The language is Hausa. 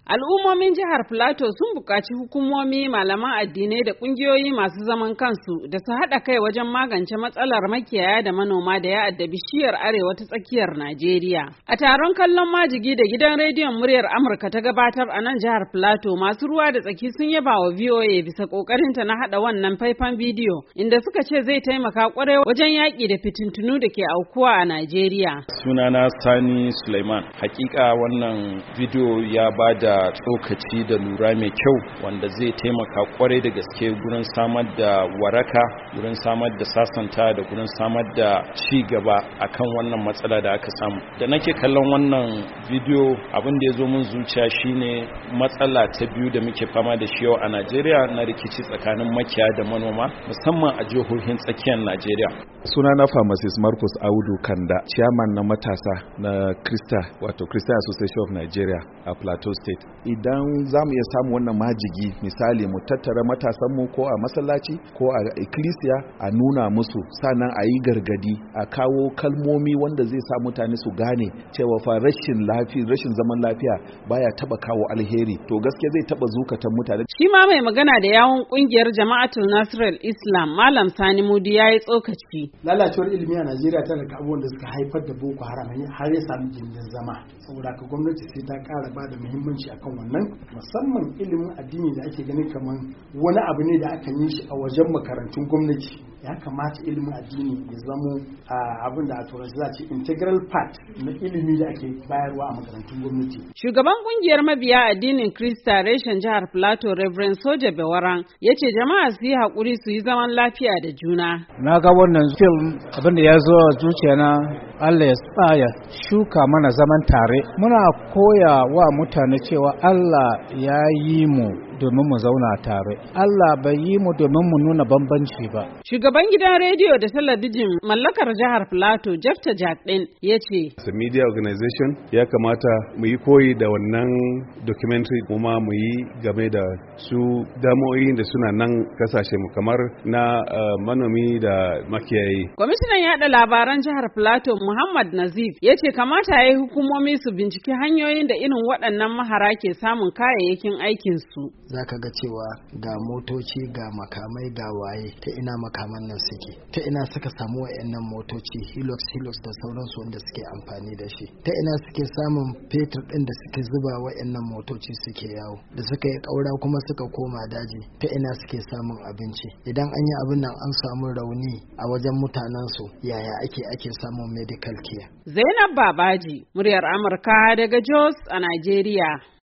Al'ummomin jihar Plateau sun buƙaci hukumomi, malaman addinai da ƙungiyoyi masu zaman kansu da su haɗa kai wajen magance matsalar makiyaya da manoma da ya addabi shiyar arewa ta tsakiyar Najeriya. A taron kallon majigi da gidan rediyon muryar Amurka ta gabatar a nan jihar Plateau, masu ruwa da tsaki sun yaba wa VOA bisa ƙoƙarinta na haɗa wannan faifan bidiyo, inda suka ce zai taimaka ƙwarai wajen yaƙi da fitintunu da ke aukuwa a Najeriya. Sunana Sani Suleiman. Hakika wannan bidiyo ya bada tsokaci da lura mai kyau wanda zai taimaka kwarai da gaske gurin samar da waraka, gurin samar da sasanta da gurin samar da ci gaba akan wannan matsala da aka samu. Da nake kallon wannan bidiyo, abin da ya zo min zuciya shine matsala ta biyu da muke fama da shi yau a Najeriya na rikici tsakanin makiyaya da manoma, musamman a jihohin tsakiyar Najeriya. Sunana Pharmacist Marcus Audu Kanda, chairman na matasa na Krista, wato Christian Association of Nigeria a Plateau State. Idan za mu iya samu wannan majigi, misali mu tattara matasanmu ko a masallaci ko a ikkilisiya a nuna musu, sannan a yi gargadi, a kawo kalmomi wanda zai sa mutane su gane cewa fa rashin zaman lafiya baya taba kawo alheri, to gaske zai taba zukatan mutane. Shi ma mai magana da yawun kungiyar Jama'atul Nasrul Islam, Malam Sani Mudi, yayi tsokaci. Lalacewar ilimi a Najeriya tana da abubuwan da suka haifar da Boko Haram har ya samu gindin zama. Saboda haka gwamnati sai ta ƙara ba da muhimmanci akan wannan, musamman ilimin addini da ake ganin kamar wani abu ne da aka yi shi a wajen makarantun gwamnati. Ya kamata ilimin addini ya zamo abin da a turanci za ce integral part na ilimi da ake bayarwa a makarantun gwamnati. Shugaban kungiyar mabiya addinin Krista reshen jihar Plateau, Reverend Soja Bewaran, ya ce jama'a su yi haƙuri su yi zaman lafiya da juna. Na ga wannan film abin da ya zo a zuciya na Allah ya tsaya shuka mana zaman tare. Muna koya wa mutane cewa Allah ya yi mu domin mu zauna tare. Allah bai yi mu domin mu nuna bambanci ba. Shugaban gidan rediyo da talabijin mallakar jihar Plateau, Jefta Jacquin, ya ce, The media organization ya kamata mu yi koyi da wannan documentary, kuma mu yi game da su damoyin da suna nan kasashe mu kamar na manomi da makiyayi. Kwamishinan yaɗa labaran jihar Plateau, Muhammad Nazif, ya ce kamata ya yi hukumomi su binciki hanyoyin da irin waɗannan mahara ke samun kayayyakin aikinsu. Za ka ga cewa ga motoci, ga makamai, ga waye, ta ina makaman nan suke, ta ina suka samu wa'annan motoci Hilux da sauransu wanda suke amfani da shi, ta ina suke samun fetur ɗin da suke zuba wa'annan motoci suke yawo, da suka yi ƙaura kuma suka koma daji, ta ina suke samun abinci. Idan an yi abin nan an samu rauni a wajen mutanensu, yaya ake samun medical care. Zainab Babaji, muryar Amurka daga Jos a Najeriya.